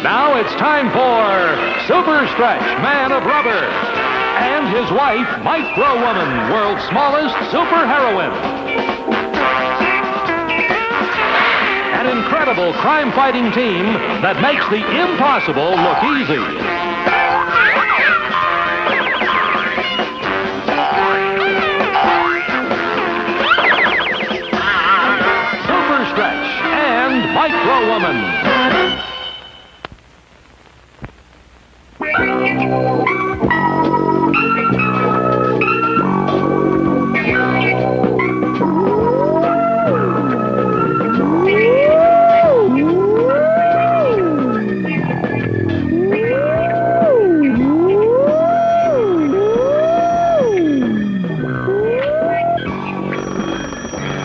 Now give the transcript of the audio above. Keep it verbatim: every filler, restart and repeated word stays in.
Now it's time for Super Stretch, Man of Rubber, and his wife, Micro Woman, world's smallest super heroine. An incredible crime-fighting team that makes the impossible look easy. Super Stretch and Micro Woman.